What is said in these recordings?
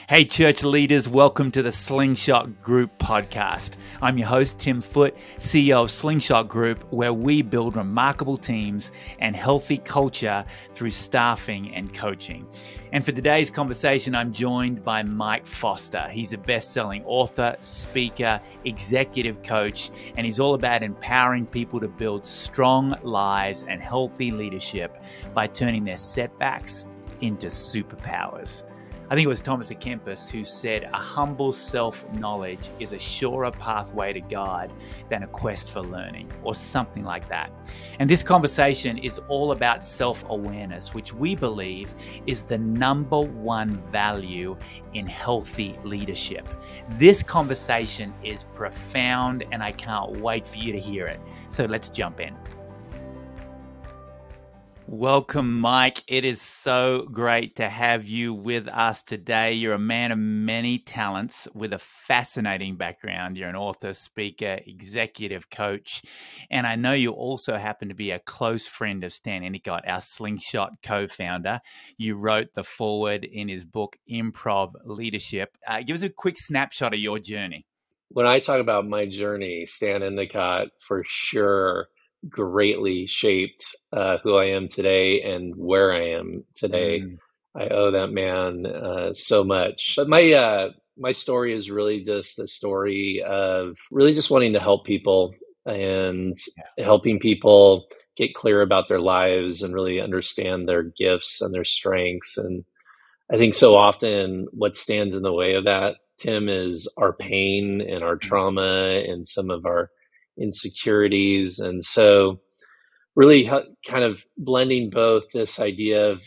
Hey, church leaders, welcome to the Slingshot Group podcast. I'm your host, Tim Foote, CEO of Slingshot Group, where we build remarkable teams and healthy culture through staffing and coaching. And for today's conversation, I'm joined by Mike Foster. He's a best-selling author, speaker, executive coach, and he's all about empowering people to build strong lives and healthy leadership by turning their setbacks into superpowers. I think it was Thomas à Kempis who said, a humble self-knowledge is a surer pathway to God than a quest for learning, or something like that. And this conversation is all about self-awareness, which we believe is the number one value in healthy leadership. This conversation is profound, and I can't wait for you to hear it. So let's jump in. Welcome, Mike. It is so great to have you with us today. You're a man of many talents with a fascinating background. You're an author, speaker, executive coach, and I know you also happen to be a close friend of Stan Endicott, our Slingshot co-founder. You wrote the foreword in his book, Improv Leadership. Give us a quick snapshot of your journey. When I talk about my journey, Stan Endicott for sure greatly shaped who I am today and where I am today. I owe that man so much. But my story is really just a story of really just wanting to help people and helping people get clear about their lives and really understand their gifts and their strengths. And I think so often what stands in the way of that, Tim, is our pain and our trauma and some of our insecurities. And so really kind of blending both this idea of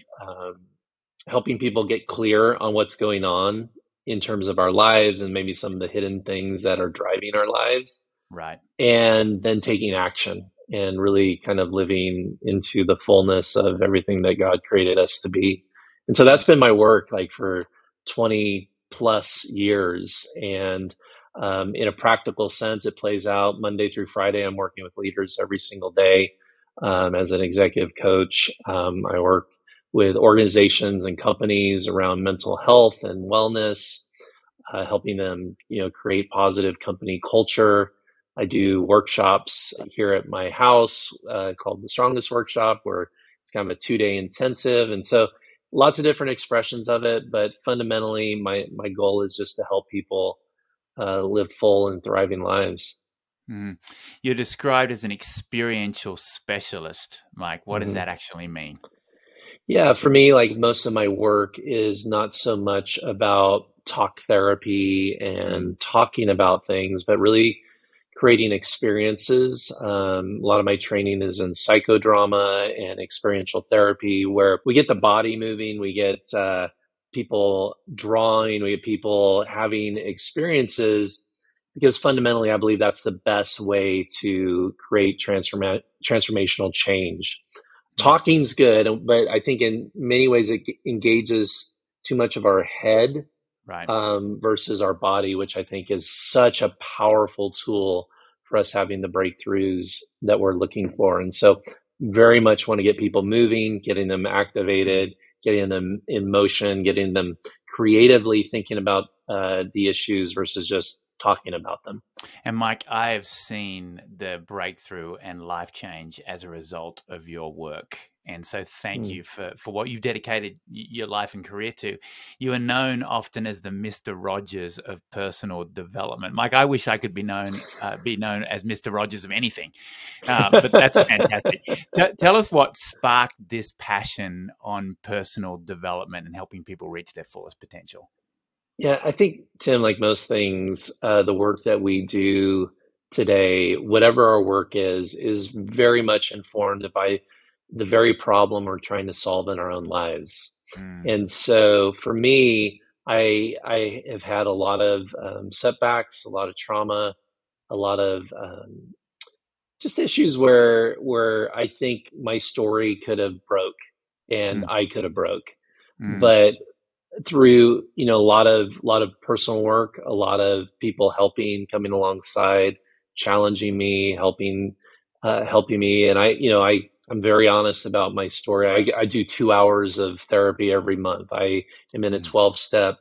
helping people get clear on what's going on in terms of our lives and maybe some of the hidden things that are driving our lives. Right. And then taking action and really kind of living into the fullness of everything that God created us to be. And so that's been my work like for 20 plus years. And in a practical sense, it plays out Monday through Friday. I'm working with leaders every single day as an executive coach. I work with organizations and companies around mental health and wellness, helping them, create positive company culture. I do workshops here at my house called the Strongest Workshop, where it's kind of a 2-day intensive. And so lots of different expressions of it. But fundamentally, my goal is just to help people live full and thriving lives. You're described as an experiential specialist, Mike. What does that actually mean? Yeah, for me, like most of my work is not so much about talk therapy and talking about things, but really creating experiences. A lot of my training is in psychodrama and experiential therapy, where we get the body moving, we get people drawing, we get people having experiences, because fundamentally, I believe that's the best way to create transformational change. Talking's good, but I think in many ways it engages too much of our head, right, versus our body, which I think is such a powerful tool for us having the breakthroughs that we're looking for. And so very much want to get people moving, getting them activated, getting them in motion, getting them creatively thinking about the issues versus just talking about them. And Mike, I have seen the breakthrough and life change as a result of your work. And so thank you for what you've dedicated your life and career to. You are known often as the Mr. Rogers of personal development. Mike, I wish I could be known as Mr. Rogers of anything, but that's fantastic. Tell us what sparked this passion on personal development and helping people reach their fullest potential. Yeah, I think, Tim, like most things, the work that we do today, whatever our work is very much informed by the very problem we're trying to solve in our own lives. And so for me, I have had a lot of setbacks, a lot of trauma, a lot of just issues where I think my story could have broke and I could have broke. But through a lot of personal work, a lot of people helping, coming alongside, challenging me, helping me, and I'm very honest about my story. I do 2 hours of therapy every month. I am in a 12-step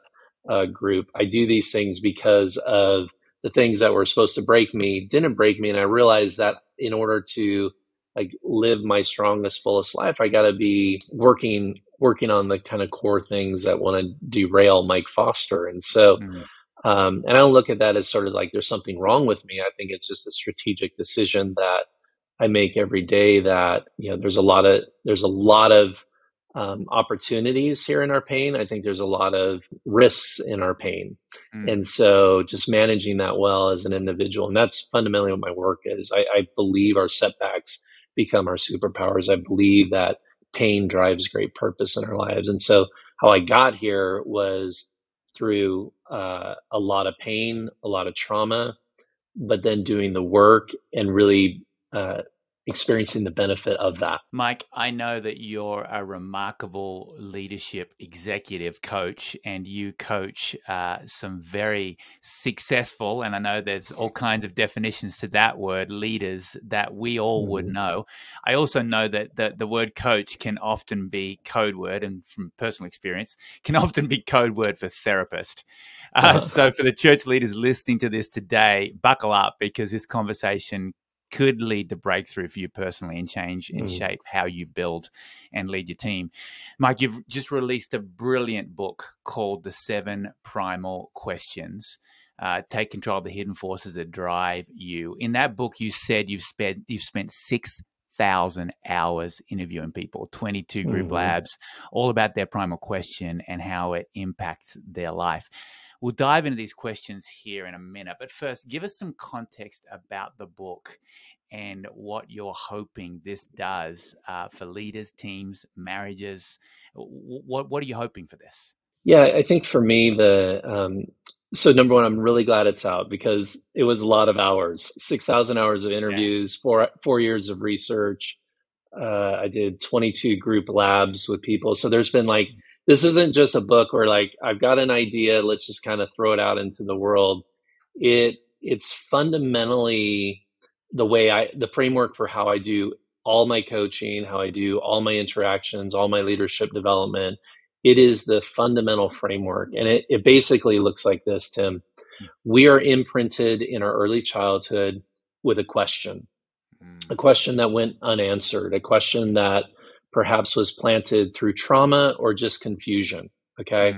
group. I do these things because of the things that were supposed to break me didn't break me. And I realized that in order to like live my strongest, fullest life, I got to be working on the kind of core things that want to derail Mike Foster. And so, and I don't look at that as sort of like there's something wrong with me. I think it's just a strategic decision that I make every day that, there's a lot of opportunities here in our pain. I think there's a lot of risks in our pain. And so just managing that well as an individual, and that's fundamentally what my work is. I believe our setbacks become our superpowers. I believe that pain drives great purpose in our lives. And so how I got here was through a lot of pain, a lot of trauma, but then doing the work and really experiencing the benefit of that. Mike, I know that you're a remarkable leadership executive coach, and you coach some very successful, and I know there's all kinds of definitions to that word, leaders that we all would know. I also know that the word coach can often be code word, and from personal experience, can often be code word for therapist. So for the church leaders listening to this today, buckle up, because this conversation could lead to breakthrough for you personally and change and shape how you build and lead your team. Mike, you've just released a brilliant book called The 7 Primal Questions. Take control of the hidden forces that drive you. In that book, you said you've spent 6,000 hours interviewing people, 22 group labs, all about their primal question and how it impacts their life. We'll dive into these questions here in a minute, but first, give us some context about the book and what you're hoping this does for leaders, teams, marriages. What are you hoping for this? Yeah, I think for me, so number one, I'm really glad it's out because it was a lot of hours, 6,000 hours of interviews, 4 years of research. I did 22 group labs with people. So there's been this isn't just a book where I've got an idea, let's just kind of throw it out into the world. It's fundamentally the framework for how I do all my coaching, how I do all my interactions, all my leadership development. It is the fundamental framework. And it basically looks like this, Tim. We are imprinted in our early childhood with a question that went unanswered, a question that perhaps was planted through trauma or just confusion. Okay.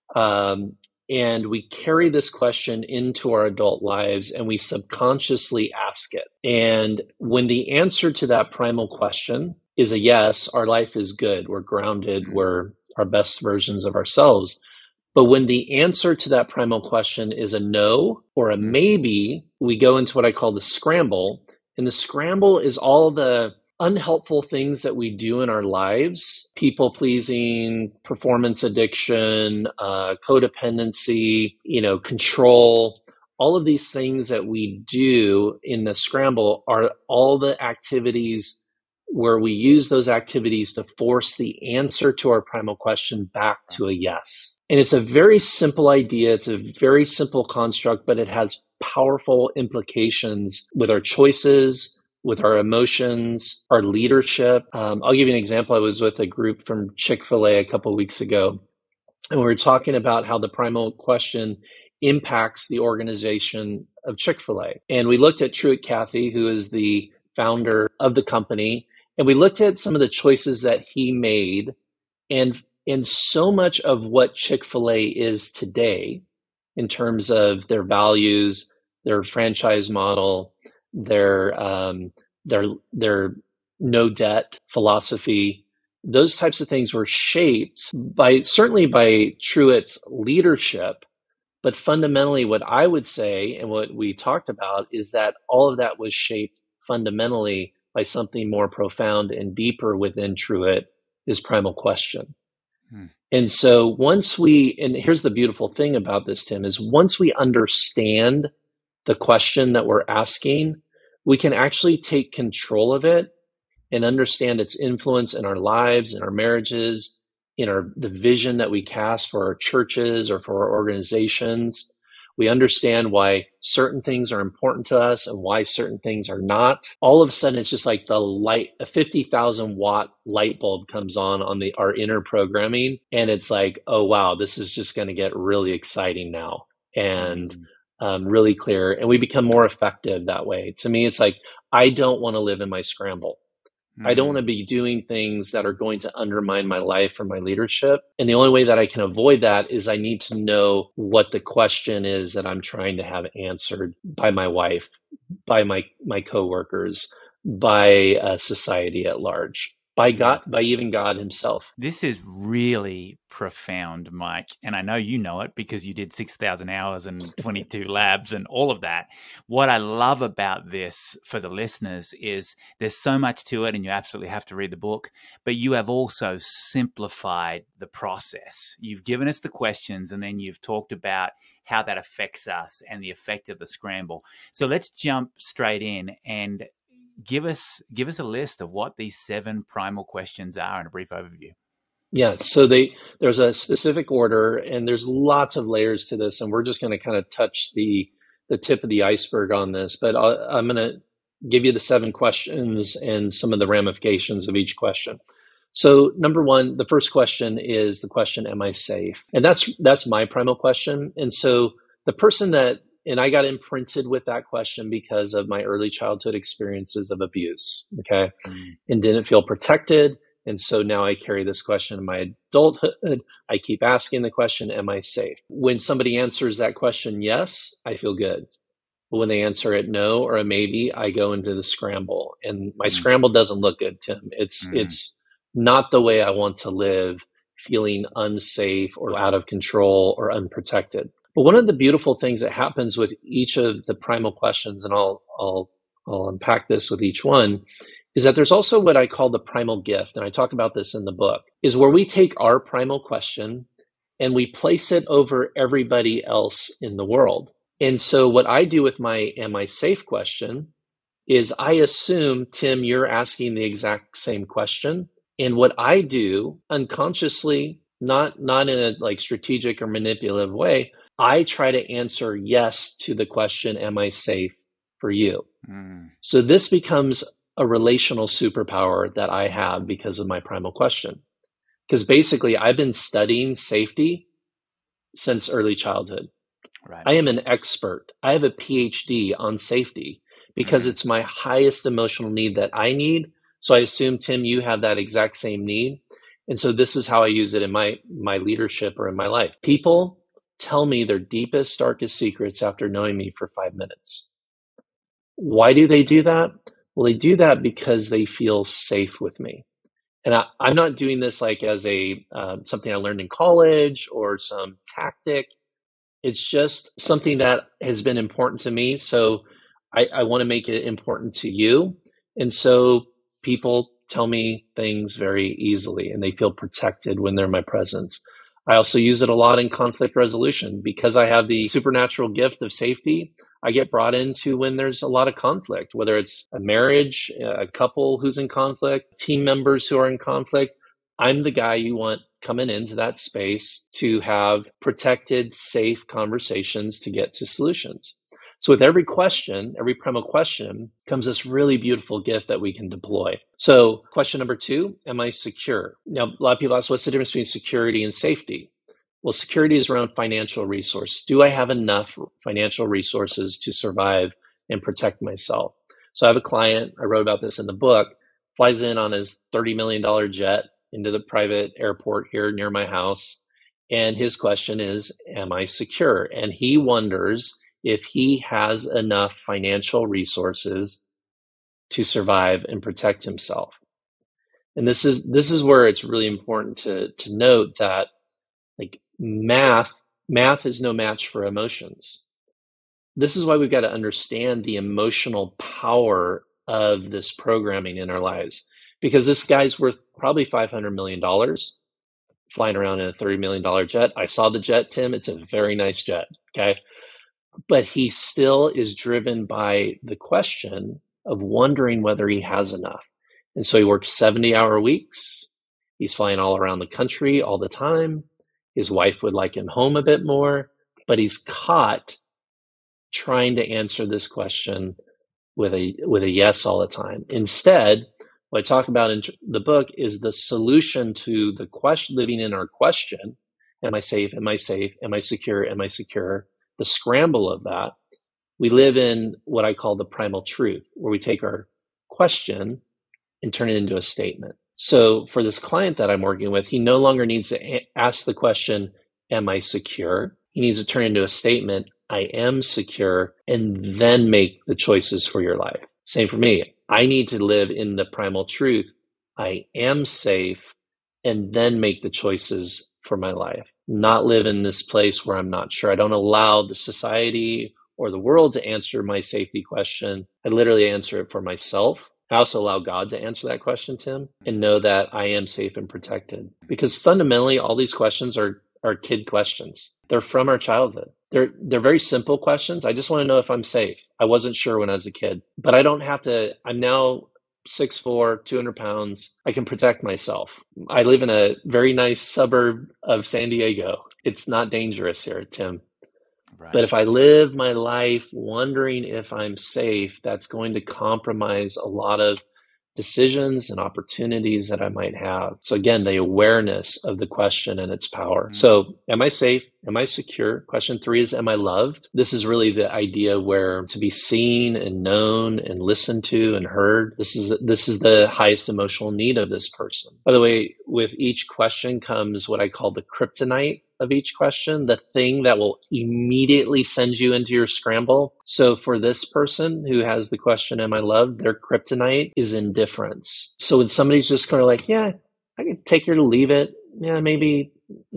And we carry this question into our adult lives and we subconsciously ask it. And when the answer to that primal question is a yes, our life is good. We're grounded. We're our best versions of ourselves. But when the answer to that primal question is a no or a maybe, we go into what I call the scramble. And the scramble is all the unhelpful things that we do in our lives, people pleasing, performance addiction, codependency, control. All of these things that we do in the scramble are all the activities where we use those activities to force the answer to our primal question back to a yes. And it's a very simple idea. It's a very simple construct, but it has powerful implications with our choices, with our emotions, our leadership. I'll give you an example. I was with a group from Chick-fil-A a couple of weeks ago, and we were talking about how the primal question impacts the organization of Chick-fil-A. And we looked at Truett Cathy, who is the founder of the company, and we looked at some of the choices that he made. And so much of what Chick-fil-A is today, in terms of their values, their franchise model, their no debt philosophy, those types of things were shaped certainly by Truett's leadership. But fundamentally, what I would say and what we talked about is that all of that was shaped fundamentally by something more profound and deeper within Truett, his primal question. And so and here's the beautiful thing about this, Tim, is once we understand the question that we're asking, we can actually take control of it and understand its influence in our lives, in our marriages, in the vision that we cast for our churches or for our organizations. We understand why certain things are important to us and why certain things are not. All of a sudden, it's just like a 50,000 watt light bulb comes on our inner programming. And it's like, oh, wow, this is just going to get really exciting now and really clear. And we become more effective that way. To me, it's like, I don't want to live in my scramble. I don't want to be doing things that are going to undermine my life or my leadership. And the only way that I can avoid that is I need to know what the question is that I'm trying to have answered by my wife, by my coworkers, by society at large, by God, by even God himself. This is really profound, Mike. And I know you know it because you did 6,000 hours and 22 labs and all of that. What I love about this for the listeners is there's so much to it and you absolutely have to read the book, but you have also simplified the process. You've given us the questions and then you've talked about how that affects us and the effect of the scramble. So let's jump straight in and give us a list of what these 7 primal questions are in a brief overview. Yeah, so there's a specific order and there's lots of layers to this, and we're just going to kind of touch the tip of the iceberg on this, but I'm going to give you the 7 questions and some of the ramifications of each question. So number 1, the first question is the question, am I safe? And that's my primal question. And so the person and I got imprinted with that question because of my early childhood experiences of abuse, okay? And didn't feel protected. And so now I carry this question in my adulthood. I keep asking the question, am I safe? When somebody answers that question, yes, I feel good. But when they answer it no or a maybe, I go into the scramble. And my scramble doesn't look good, Tim. It's not the way I want to live, feeling unsafe or out of control or unprotected. But one of the beautiful things that happens with each of the primal questions, and I'll unpack this with each one, is that there's also what I call the primal gift, and I talk about this in the book, is where we take our primal question and we place it over everybody else in the world. And so what I do with my am I safe question is I assume, Tim, you're asking the exact same question. And what I do unconsciously, not in a like strategic or manipulative way, I try to answer yes to the question, am I safe for you? So this becomes a relational superpower that I have because of my primal question. Because basically, I've been studying safety since early childhood. Right. I am an expert. I have a PhD on safety because it's my highest emotional need that I need. So I assume, Tim, you have that exact same need. And so this is how I use it in my leadership or in my life. People tell me their deepest, darkest secrets after knowing me for 5 minutes. Why do they do that? Well, they do that because they feel safe with me. And I'm not doing this like as a something I learned in college or some tactic. It's just something that has been important to me. So I want to make it important to you. And so people tell me things very easily and they feel protected when they're in my presence. I also use it a lot in conflict resolution because I have the supernatural gift of safety. I get brought into when there's a lot of conflict, whether it's a marriage, a couple who's in conflict, team members who are in conflict. I'm the guy you want coming into that space to have protected, safe conversations to get to solutions. So with every question, every primal question, comes this really beautiful gift that we can deploy. So question number 2, am I secure? Now, a lot of people ask, what's the difference between security and safety? Well, security is around financial resource. Do I have enough financial resources to survive and protect myself? So I have a client, I wrote about this in the book, flies in on his $30 million jet into the private airport here near my house. And his question is, am I secure? And he wonders if he has enough financial resources to survive and protect himself. And this is where it's really important to note that like math is no match for emotions. This is why we've got to understand the emotional power of this programming in our lives, because this guy's worth probably $500 million flying around in a $30 million jet. I saw the jet, Tim. It's a very nice jet. Okay. But he still is driven by the question of wondering whether he has enough. And so he works 70-hour weeks. He's flying all around the country all the time. His wife would like him home a bit more, but he's caught trying to answer this question with a yes all the time. Instead, what I talk about in the book is the solution to the question, living in our question, am I safe? Am I safe? Am I secure? Am I secure? The scramble of that. We live in what I call the primal truth, where we take our question and turn it into a statement. So for this client that I'm working with, he no longer needs to ask the question, am I secure? He needs to turn into a statement, I am secure, and then make the choices for your life. Same for me. I need to live in the primal truth. I am safe, and then make the choices for my life. Not live in this place where I'm not sure. I don't allow the society or the world to answer my safety question. I literally answer it for myself. I also allow God to answer that question, Tim, and know that I am safe and protected. Because fundamentally, all these questions are kid questions. They're from our childhood. They're very simple questions. I just want to know if I'm safe. I wasn't sure when I was a kid, but I don't have to. I'm now 6'4", 200 pounds. I can protect myself. I live in a very nice suburb of San Diego. It's not dangerous here, Tim. Right. But if I live my life wondering if I'm safe, that's going to compromise a lot of decisions and opportunities that I might have. So again, the awareness of the question and its power. Mm-hmm. So am I safe? Am I secure? Question 3 is, am I loved? This is really the idea where to be seen and known and listened to and heard. This is the highest emotional need of this person. By the way, with each question comes what I call the kryptonite of each question, the thing that will immediately send you into your scramble. So for this person who has the question, am I loved? Their kryptonite is indifference. So when somebody's just kind of like, yeah, I can take it or leave it. Yeah, maybe,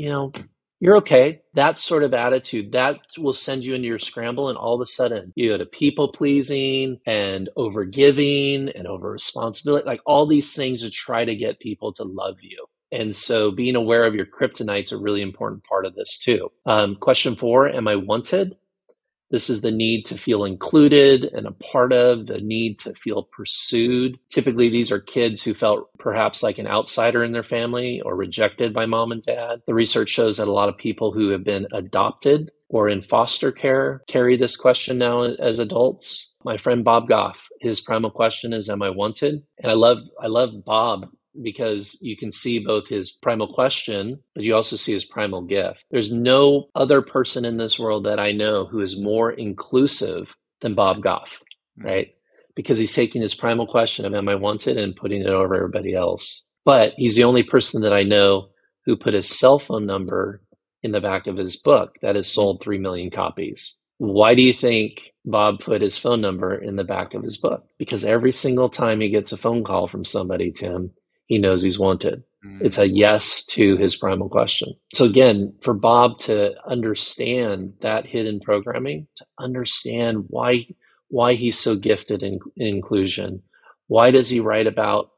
you're okay. That sort of attitude, that will send you into your scramble. And all of a sudden you go to people pleasing and over giving and over responsibility, like all these things to try to get people to love you. And so being aware of your kryptonite is a really important part of this too. Question 4, am I wanted? This is the need to feel included and a part of, the need to feel pursued. Typically, these are kids who felt perhaps like an outsider in their family or rejected by mom and dad. The research shows that a lot of people who have been adopted or in foster care carry this question now as adults. My friend Bob Goff, his primal question is, am I wanted? And I love Bob, because you can see both his primal question, but you also see his primal gift. There's no other person in this world that I know who is more inclusive than Bob Goff, right? Because he's taking his primal question of, am I wanted, and putting it over everybody else. But he's the only person that I know who put his cell phone number in the back of his book that has sold 3 million copies. Why do you think Bob put his phone number in the back of his book? Because every single time he gets a phone call from somebody, Tim, he knows he's wanted. It's a yes to his primal question. So again, for Bob to understand that hidden programming, to understand why he's so gifted in inclusion, why does he write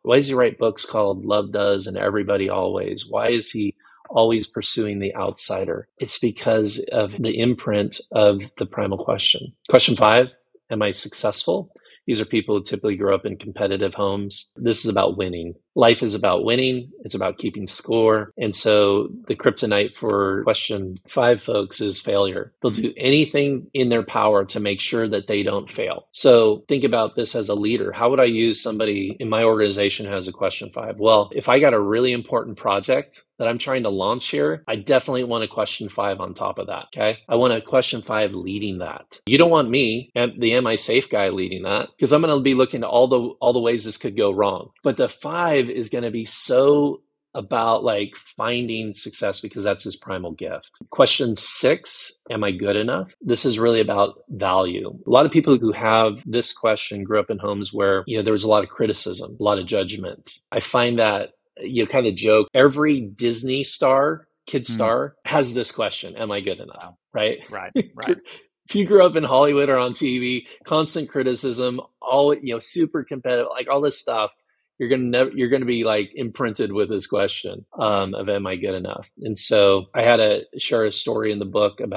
books called Love Does and Everybody Always? Why is he always pursuing the outsider? It's because of the imprint of the primal question. Question 5, am I successful? These are people who typically grow up in competitive homes. This is about winning. Life is about winning. It's about keeping score. And so the kryptonite for question 5, folks, is failure. They'll do anything in their power to make sure that they don't fail. So think about this as a leader. How would I use somebody in my organization who has a question 5? Well, if I got a really important project that I'm trying to launch here, I definitely want a question 5 on top of that, okay? I want a question 5 leading that. You don't want me, the Am I Safe guy, leading that, because I'm going to be looking at all the ways this could go wrong. But the 5 is going to be so about like finding success, because that's his primal gift. Question 6, am I good enough? This is really about value. A lot of people who have this question grew up in homes where, there was a lot of criticism, a lot of judgment. I find that, kind of joke, every Disney star, kid star, has this question, am I good enough? Right. If you grew up in Hollywood or on TV, constant criticism, all, super competitive, like all this stuff, you're going to be like imprinted with this question of, am I good enough? And so I had to share a story in the book about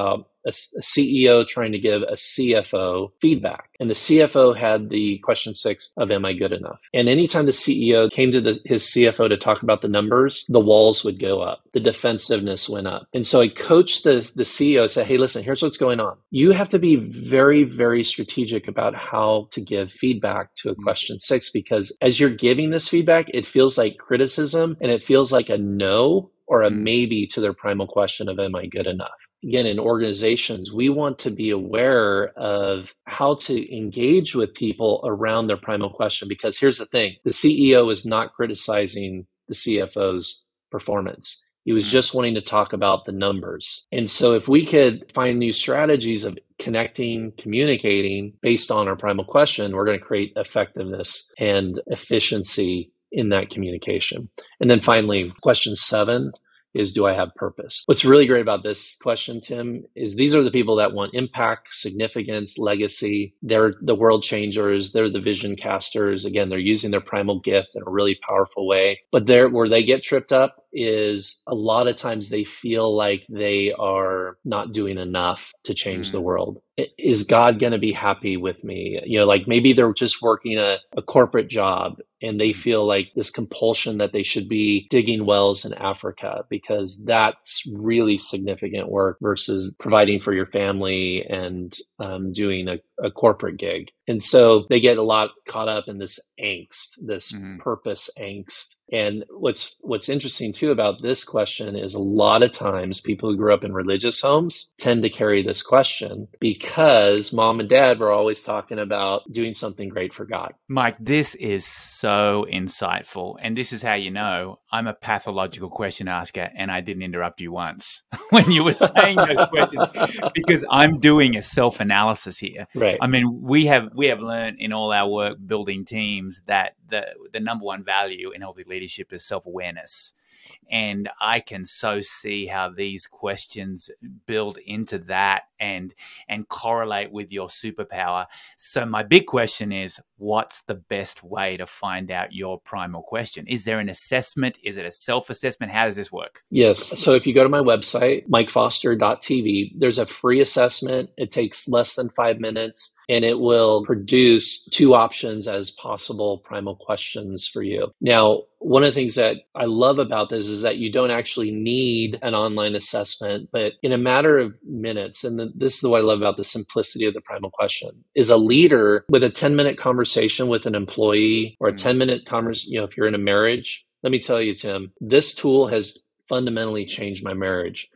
a CEO trying to give a CFO feedback. And the CFO had the question 6 of, am I good enough? And anytime the CEO came to his CFO to talk about the numbers, the walls would go up. The defensiveness went up. And so I coached the CEO, said, hey, listen, here's what's going on. You have to be very, very strategic about how to give feedback to a question 6, because as you're giving this feedback, it feels like criticism and it feels like a no or a maybe to their primal question of, am I good enough? Again, in organizations, we want to be aware of how to engage with people around their primal question, because here's the thing, the CEO is not criticizing the CFO's performance. He was just wanting to talk about the numbers. And so if we could find new strategies of connecting, communicating based on our primal question, we're going to create effectiveness and efficiency in that communication. And then finally, question 7 is, do I have purpose? What's really great about this question, Tim, is these are the people that want impact, significance, legacy. They're the world changers. They're the vision casters. Again, they're using their primal gift in a really powerful way. But where they get tripped up is a lot of times they feel like they are not doing enough to change the world. Is God going to be happy with me? Like maybe they're just working a corporate job and they feel like this compulsion that they should be digging wells in Africa, because that's really significant work versus providing for your family and doing a corporate gig. And so they get a lot caught up in this angst, this purpose angst. And what's interesting too about this question is a lot of times people who grew up in religious homes tend to carry this question because mom and dad were always talking about doing something great for God. Mike, this is so insightful. And this is how you know I'm a pathological question asker and I didn't interrupt you once when you were saying those questions, because I'm doing a self-analysis here. Right. I mean, we have learned in all our work building teams that the number one value in healthy leadership is self-awareness. And I can so see how these questions build into that and correlate with your superpower. So my big question is, what's the best way to find out your primal question? Is there an assessment? Is it a self-assessment? How does this work? Yes. So if you go to my website, mikefoster.tv, there's a free assessment. It takes less than 5 minutes. And it will produce 2 options as possible primal questions for you. Now, one of the things that I love about this is that you don't actually need an online assessment, but in a matter of minutes, and this is what I love about the simplicity of the primal question, is a leader with a 10-minute conversation with an employee or a 10-minute conversation, if you're in a marriage, let me tell you, Tim, this tool has fundamentally changed my marriage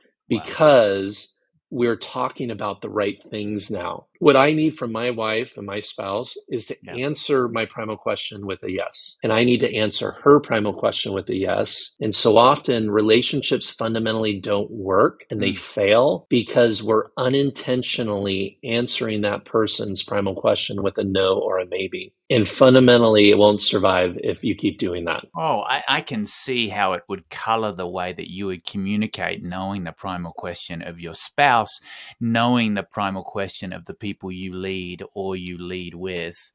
because we're talking about the right things now. What I need from my wife and my spouse is to answer my primal question with a yes. And I need to answer her primal question with a yes. And so often relationships fundamentally don't work and they fail because we're unintentionally answering that person's primal question with a no or a maybe. And fundamentally, it won't survive if you keep doing that. Oh, I can see how it would color the way that you would communicate, knowing the primal question of your spouse, knowing the primal question of the people you lead or you lead with.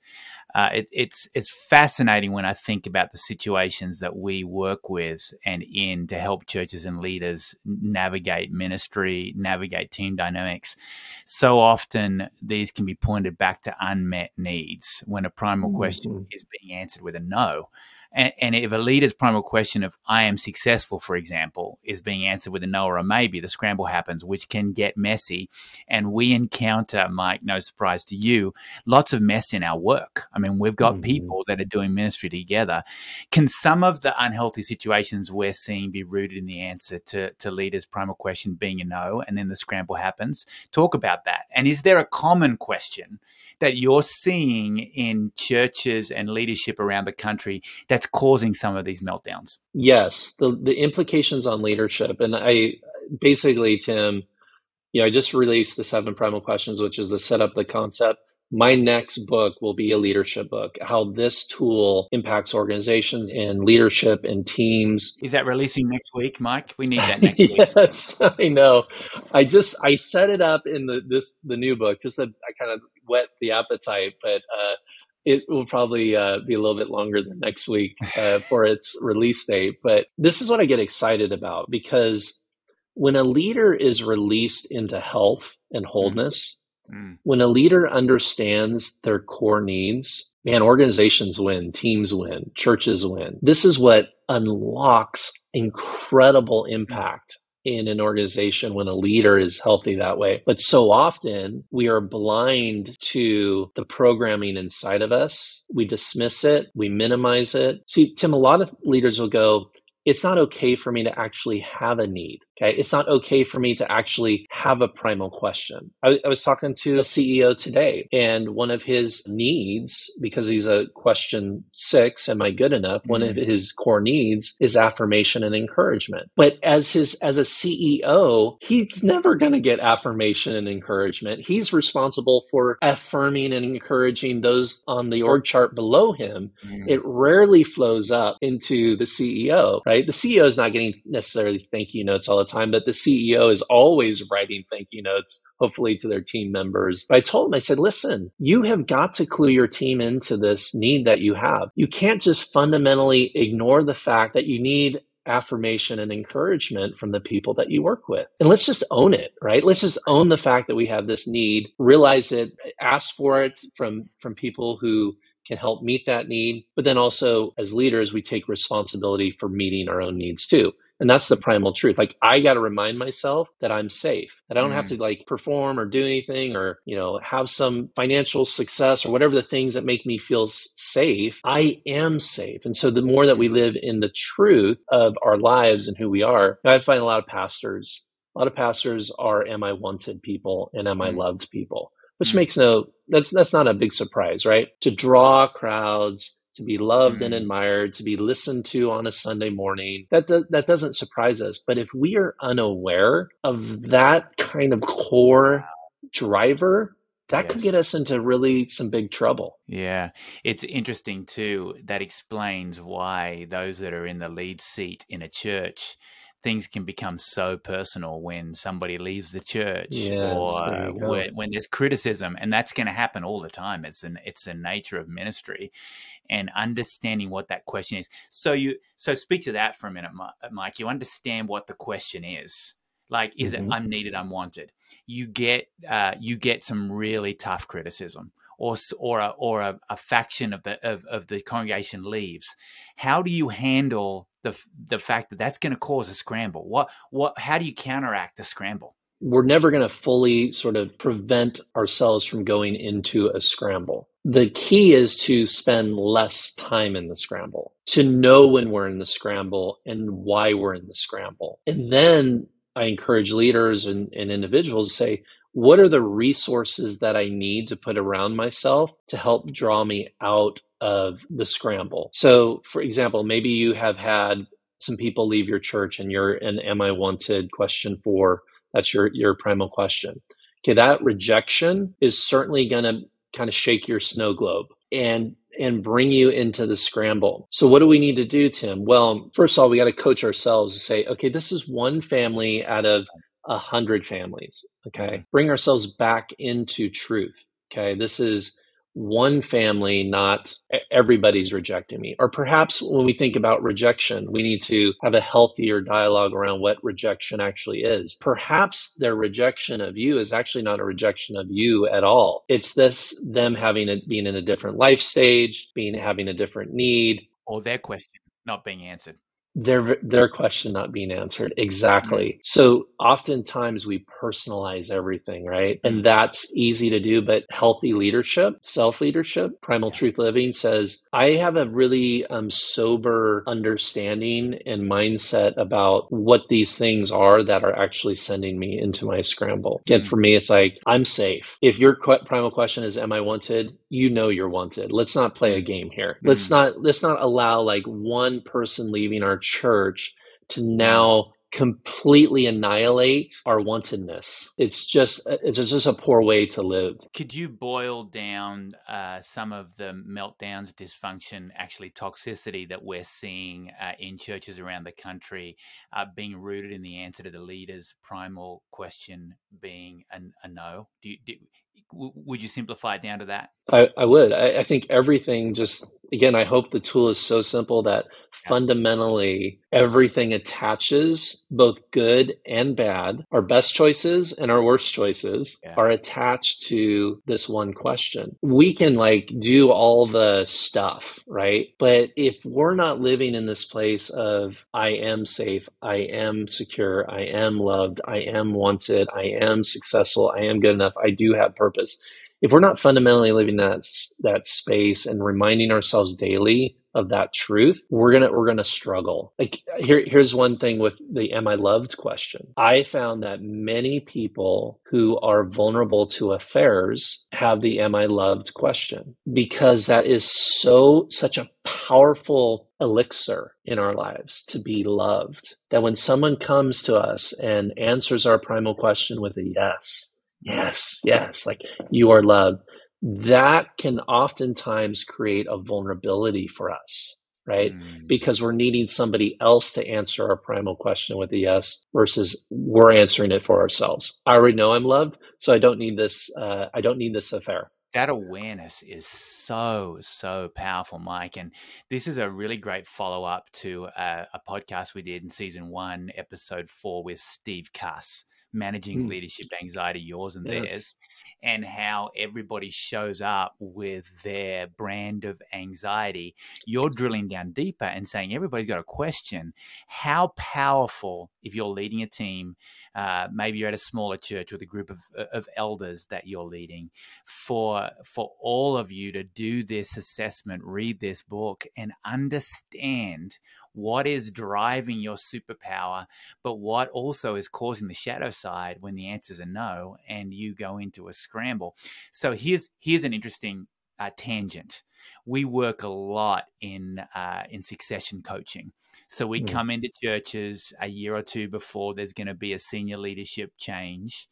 It's fascinating when I think about the situations that we work with and in to help churches and leaders navigate ministry, navigate team dynamics. So often these can be pointed back to unmet needs when a primal question is being answered with a no. And if a leader's primal question of I am successful, for example, is being answered with a no or a maybe, the scramble happens, which can get messy. And we encounter, Mike, no surprise to you, lots of mess in our work. I mean, we've got people that are doing ministry together. Can some of the unhealthy situations we're seeing be rooted in the answer to leaders' primal question being a no, and then the scramble happens? Talk about that. And is there a common question that you're seeing in churches and leadership around the country that's causing some of these meltdowns? Yes, the implications on leadership. And I basically, Tim, I just released the 7 primal questions, which is the set up the concept. My next book will be a leadership book, how this tool impacts organizations and leadership and teams. Is that releasing next week, Mike? We need that next week. Yes, I know. I set it up in the new book, just that I kind of whet the appetite, but it will probably be a little bit longer than next week for its release date. But this is what I get excited about, because when a leader is released into health and wholeness, Mm. when a leader understands their core needs, man, organizations win, teams win, churches win. This is what unlocks incredible impact in an organization when a leader is healthy that way. But so often we are blind to the programming inside of us. We dismiss it, we minimize it. See, Tim, a lot of leaders will go, it's not okay for me to actually have a need. Okay. It's not okay for me to actually have a primal question. I was talking to a CEO today, and one of his needs, because he's a question 6, am I good enough? One of his core needs is affirmation and encouragement. But as a CEO, he's never going to get affirmation and encouragement. He's responsible for affirming and encouraging those on the org chart below him. It rarely flows up into the CEO, right? The CEO is not getting necessarily thank you notes all the time, but the CEO is always writing thank you notes, hopefully to their team members. But I told him, I said, listen, you have got to clue your team into this need that you have. You can't just fundamentally ignore the fact that you need affirmation and encouragement from the people that you work with. And let's just own it, right? Let's just own the fact that we have this need, realize it, ask for it from people who can help meet that need. But then also as leaders, we take responsibility for meeting our own needs too. And that's the primal truth. Like, I got to remind myself that I'm safe, that I don't have to like perform or do anything or, have some financial success or whatever the things that make me feel safe. I am safe. And so the more that we live in the truth of our lives and who we are, I find a lot of pastors are am I wanted people and am I loved people, which makes that's not a big surprise, right? To draw crowds, to be loved and admired, to be listened to on a Sunday morning, that doesn't surprise us. But if we are unaware of that kind of core driver, that could get us into really some big trouble. Yeah. It's interesting too. That explains why those that are in the lead seat in a church, things can become so personal when somebody leaves the church or when there's criticism, and that's going to happen all the time. It's the nature of ministry, and understanding what that question is. So speak to that for a minute, Mike. You understand what the question is. Like, is it I'm needed, I'm wanted? You get some really tough criticism, or a faction of the congregation leaves. How do you handle the fact that that's going to cause a scramble? How do you counteract a scramble? We're never going to fully sort of prevent ourselves from going into a scramble. The key is to spend less time in the scramble, to know when we're in the scramble and why we're in the scramble. And then I encourage leaders and individuals to say, what are the resources that I need to put around myself to help draw me out of the scramble? So, for example, maybe you have had some people leave your church and you're an am I wanted question 4. That's your primal question. Okay, that rejection is certainly going to kind of shake your snow globe and bring you into the scramble. So what do we need to do, Tim? Well, first of all, we got to coach ourselves to say, okay, this is one family out of 100 families. Okay, bring ourselves back into truth. Okay, this is one family, not everybody's rejecting me. Or perhaps when we think about rejection, we need to have a healthier dialogue around what rejection actually is. Perhaps their rejection of you is actually not a rejection of you at all. It's them being in a different life stage, having a different need. Or their question not being answered. Their question not being answered. Exactly. So oftentimes we personalize everything, right? And that's easy to do, but healthy leadership, self-leadership, primal truth living says, I have a really sober understanding and mindset about what these things are that are actually sending me into my scramble. Again, for me, it's like, I'm safe. If your primal question is, am I wanted? You know you're wanted. Let's not play a game here. Let's not allow like one person leaving our church to now completely annihilate our wantedness. It's just a poor way to live. Could you boil down some of the meltdowns, dysfunction, actually toxicity that we're seeing in churches around the country being rooted in the answer to the leader's primal question being a no? Would you simplify it down to that? I would. I think everything just again, I hope the tool is so simple that fundamentally everything attaches, both good and bad. Our best choices and our worst choices are attached to this one question. We can like do all the stuff, right? But if we're not living in this place of I am safe, I am secure, I am loved, I am wanted, I am successful, I am good enough, I do have purpose. If we're not fundamentally living that space and reminding ourselves daily of that truth, we're gonna struggle. Like here's one thing with the "Am I loved?" question. I found that many people who are vulnerable to affairs have the "Am I loved?" question, because that is such a powerful elixir in our lives to be loved, that when someone comes to us and answers our primal question with a yes, like you are loved, that can oftentimes create a vulnerability for us, right? Because we're needing somebody else to answer our primal question with a yes versus we're answering it for ourselves. I already know I'm loved, so I don't need this. I don't need this affair. That awareness is so powerful, Mike. And this is a really great follow-up to a podcast we did in season 1, episode 4 with Steve Cuss, Managing Leadership Anxiety, Yours and Theirs, and how everybody shows up with their brand of anxiety. You're drilling down deeper and saying everybody's got a question. How powerful, if you're leading a team, maybe you're at a smaller church with a group of elders that you're leading, for all of you to do this assessment, read this book, and understand what is driving your superpower, but what also is causing the shadow side when the answers are no, and you go into a scramble. So here's an interesting tangent. We work a lot in succession coaching. So we come into churches a year or two before there's going to be a senior leadership change.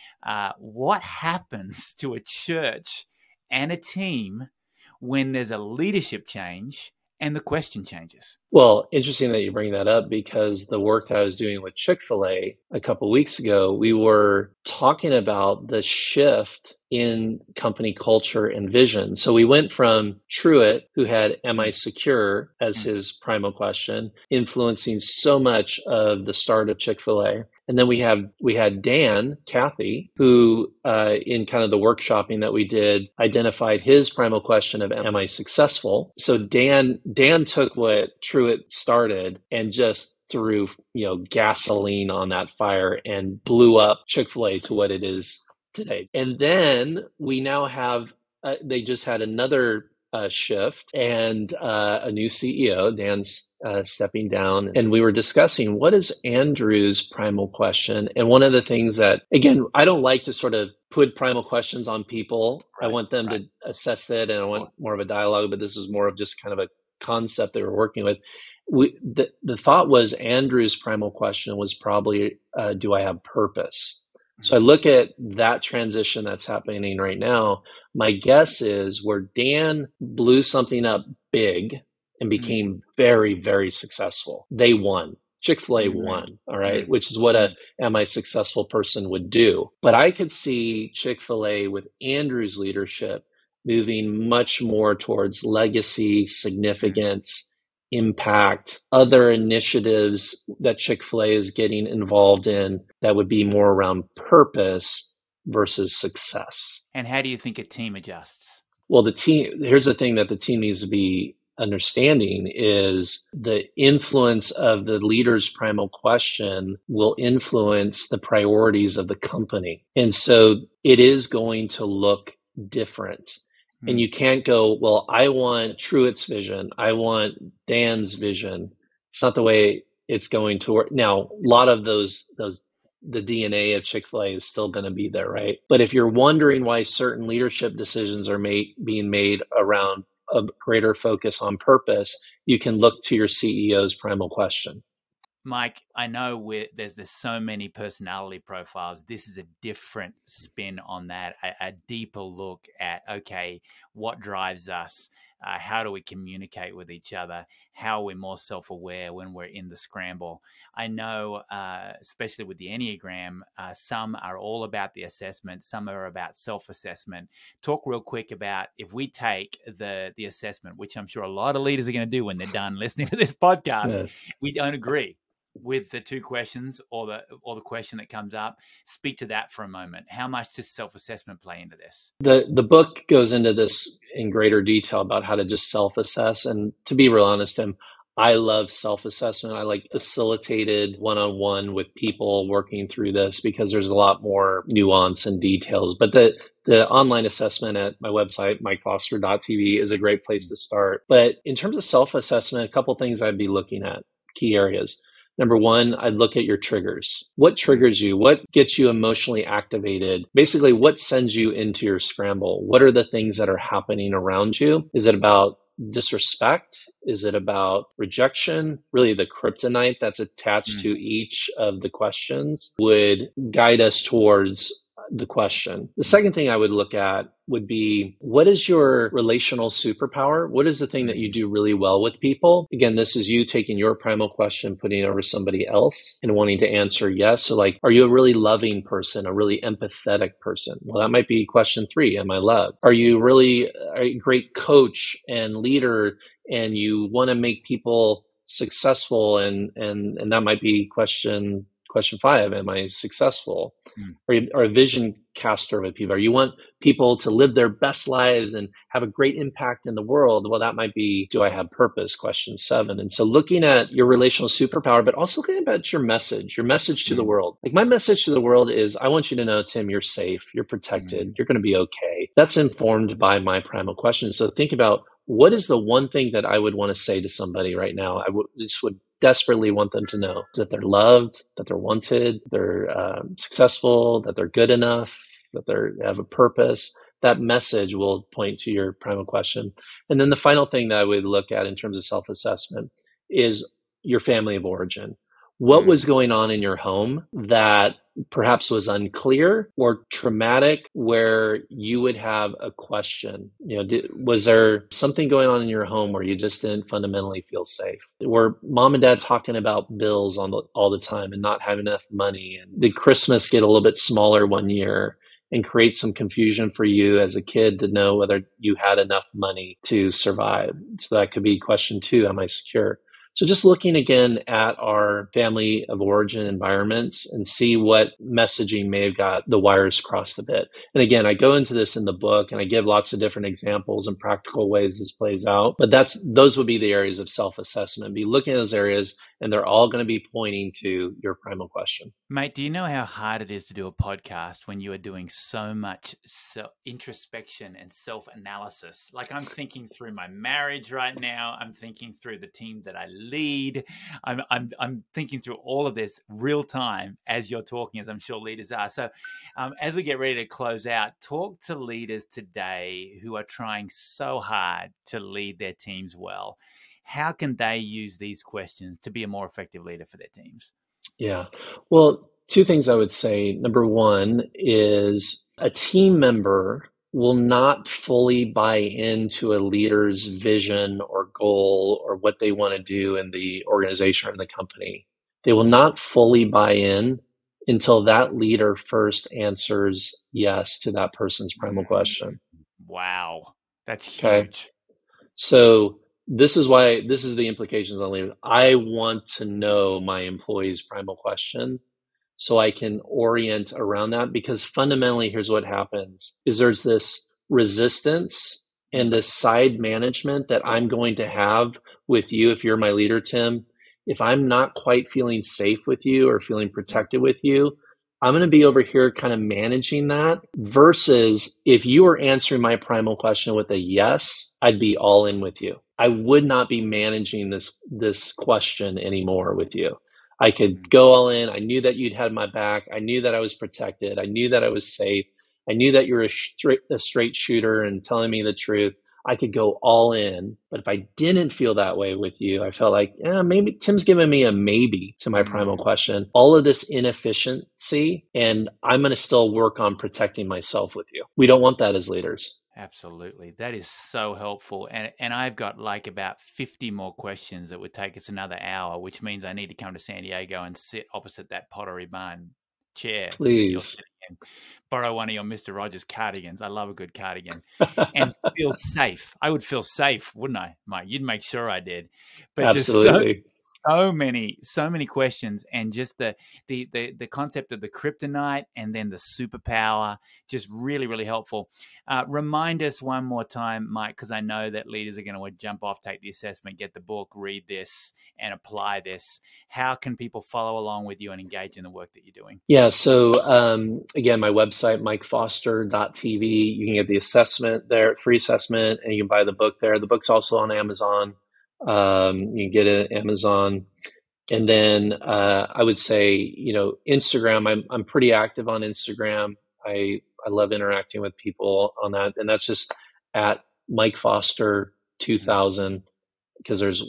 What happens to a church and a team when there's a leadership change and the question changes? Well, interesting that you bring that up, because the work that I was doing with Chick-fil-A a couple of weeks ago, we were talking about the shift in company culture and vision. So we went from Truett, who had "Am I secure?" as his primal question, influencing so much of the start of Chick-fil-A. And then we had Dan Cathy, who in kind of the workshopping that we did, identified his primal question of "Am I successful?" So Dan took what Truett started and just threw gasoline on that fire and blew up Chick-fil-A to what it is today. And then we now have they just had another shift and a new CEO. Dan's stepping down, and we were discussing what is Andrew's primal question. And one of the things that, again, I don't like to sort of put primal questions on people. I want them to assess it, and I want more of a dialogue, but this is more of just kind of a concept they were working with. The thought was Andrew's primal question was probably, do I have purpose? So I look at that transition that's happening right now. My guess is where Dan blew something up big and became very, very successful, they won. Chick-fil-A won, all right, which is what a "Am I successful?" person would do. But I could see Chick-fil-A with Andrew's leadership moving much more towards legacy, significance, impact, other initiatives that Chick-fil-A is getting involved in that would be more around purpose versus success. And how do you think a team adjusts? Well, here's the thing that the team needs to be understanding is the influence of the leader's primal question will influence the priorities of the company. And so it is going to look different. And you can't go, well, I want Truett's vision, I want Dan's vision. It's not the way it's going to work. Now, a lot of the DNA of Chick-fil-A is still going to be there, right? But if you're wondering why certain leadership decisions are being made around a greater focus on purpose, you can look to your CEO's primal question. Mike, I know there's so many personality profiles. This is a different spin on that, a deeper look at, okay, what drives us? How do we communicate with each other? How are we more self-aware when we're in the scramble? I know, especially with the Enneagram, some are all about the assessment, some are about self-assessment. Talk real quick about, if we take the assessment, which I'm sure a lot of leaders are going to do when they're done listening to this podcast, Yes. we don't agree with the two questions or the question that comes up. Speak to that for a moment. How much does self-assessment play into this? The book goes into this in greater detail about how to just self-assess. And to be real honest, Tim, I love self-assessment. I like facilitated one-on-one with people working through this because there's a lot more nuance and details. But the online assessment at my website, mikefoster.tv, is a great place to start. But in terms of self-assessment, a couple things I'd be looking at, key areas. Number one, I'd look at your triggers. What triggers you? What gets you emotionally activated? Basically, what sends you into your scramble? What are the things that are happening around you? Is it about disrespect? Is it about rejection? Really, the kryptonite that's attached to each of the questions would guide us towards the question. The second thing I would look at would be, what is your relational superpower? What is the thing that you do really well with people? Again, this is you taking your primal question, putting it over somebody else and wanting to answer yes. So like, are you a really loving person, a really empathetic person? Well, that might be question 3. Am I loved? Are you really a great coach and leader and you want to make people successful? And that might be question 5. Am I successful? Are you a vision caster with people? Or you want people to live their best lives and have a great impact in the world? Well, that might be, do I have purpose? Question 7. And so looking at your relational superpower, but also looking at your message to the world. Like my message to the world is, I want you to know, Tim, you're safe, you're protected, you're going to be okay. That's informed by my primal question. So think about, what is the one thing that I would want to say to somebody right now? This would desperately want them to know that they're loved, that they're wanted, they're successful, that they're good enough, that they have a purpose. That message will point to your primal question. And then the final thing that I would look at in terms of self-assessment is your family of origin. What was going on in your home that perhaps was unclear or traumatic, where you would have a question? Was there something going on in your home where you just didn't fundamentally feel safe? Were mom and dad talking about bills all the time and not having enough money? And did Christmas get a little bit smaller one year and create some confusion for you as a kid to know whether you had enough money to survive? So that could be question 2, am I secure? So just looking again at our family of origin environments and see what messaging may have got the wires crossed a bit. And again, I go into this in the book and I give lots of different examples and practical ways this plays out. But those would be the areas of self-assessment. Be looking at those areas, and they're all going to be pointing to your primal question. Mate, do you know how hard it is to do a podcast when you are doing so much introspection and self-analysis? Like, I'm thinking through my marriage right now. I'm thinking through the team that I lead. I'm thinking through all of this real time as you're talking, as I'm sure leaders are. So as we get ready to close out, talk to leaders today who are trying so hard to lead their teams well. How can they use these questions to be a more effective leader for their teams? Yeah. Well, 2 things I would say. Number 1 is, a team member will not fully buy into a leader's vision or goal or what they want to do in the organization or in the company. They will not fully buy in until that leader first answers yes to that person's primal question. Wow. That's huge. Okay. So this is the implications on leadership. I want to know my employee's primal question so I can orient around that, because fundamentally, here's what happens is there's this resistance and this side management that I'm going to have with you. If you're my leader, Tim, if I'm not quite feeling safe with you or feeling protected with you, I'm going to be over here kind of managing that, versus if you were answering my primal question with a yes, I'd be all in with you. I would not be managing this question anymore with you. I could go all in. I knew that you'd had my back. I knew that I was protected. I knew that I was safe. I knew that you were a straight shooter and telling me the truth. I could go all in. But if I didn't feel that way with you, I felt like, maybe Tim's giving me a maybe to my primal question. All of this inefficiency, and I'm going to still work on protecting myself with you. We don't want that as leaders. Absolutely. That is so helpful. And I've got like about 50 more questions that would take us another hour, which means I need to come to San Diego and sit opposite that Pottery Barn chair that you're Please. sitting in. Borrow one of your Mr. Rogers cardigans. I love a good cardigan. And feel safe. I would feel safe, wouldn't I, Mike? You'd make sure I did. But Absolutely. just so many questions, and just the concept of the kryptonite and then the superpower, just really, really helpful. Remind us one more time, Mike, because I know that leaders are going to jump off, take the assessment, get the book, read this, and apply this. How can people follow along with you and engage in the work that you're doing? Yeah. So again, my website, mikefoster.tv, you can get the assessment there, free assessment, and you can buy the book there. The book's also on Amazon. You can get it at Amazon. And then I would say, Instagram, I'm pretty active on Instagram. I love interacting with people on that. And that's just at Mike Foster 2000, because there's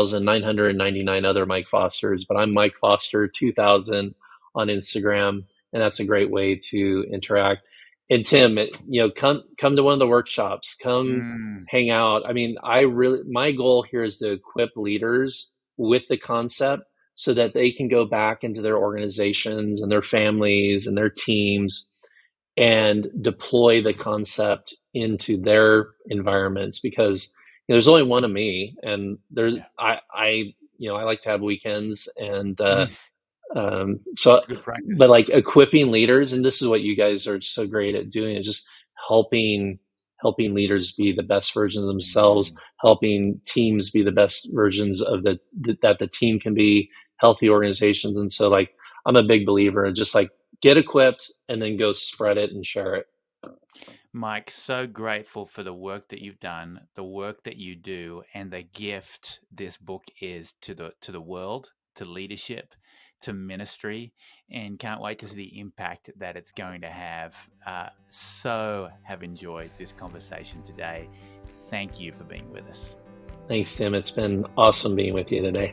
1,999 other Mike Fosters, but I'm Mike Foster 2000 on Instagram. And that's a great way to interact. And Tim, come to one of the workshops, come hang out. I mean, my goal here is to equip leaders with the concept so that they can go back into their organizations and their families and their teams and deploy the concept into their environments, because there's only one of me, and I like to have weekends, and so, but like equipping leaders, and this is what you guys are so great at doing, is just helping leaders be the best version of themselves, helping teams be the best versions of that the team can be, healthy organizations. And so, like, I'm a big believer in just like get equipped and then go spread it and share it. Mike, so grateful for the work that you've done, the work that you do, and the gift this book is to the world, to leadership, to ministry, and can't wait to see the impact that it's going to have. So have enjoyed this conversation today. Thank you for being with us. Thanks, Tim. It's been awesome being with you today.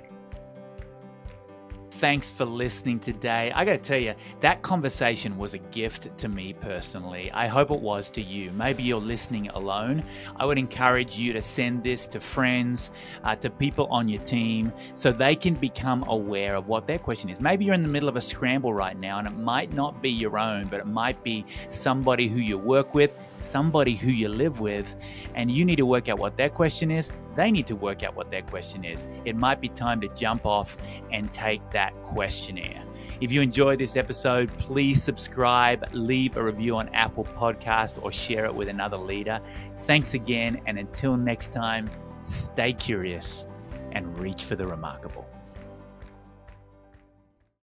Thanks for listening today. I got to tell you, that conversation was a gift to me personally. I hope it was to you. Maybe you're listening alone. I would encourage you to send this to friends, to people on your team, so they can become aware of what their question is. Maybe you're in the middle of a scramble right now, and it might not be your own, but it might be somebody who you work with, somebody who you live with, and you need to work out what their question is. They need to work out what their question is. It might be time to jump off and take that questionnaire. If you enjoyed this episode, please subscribe, leave a review on Apple Podcast, or share it with another leader. Thanks again, and until next time, stay curious and reach for the remarkable.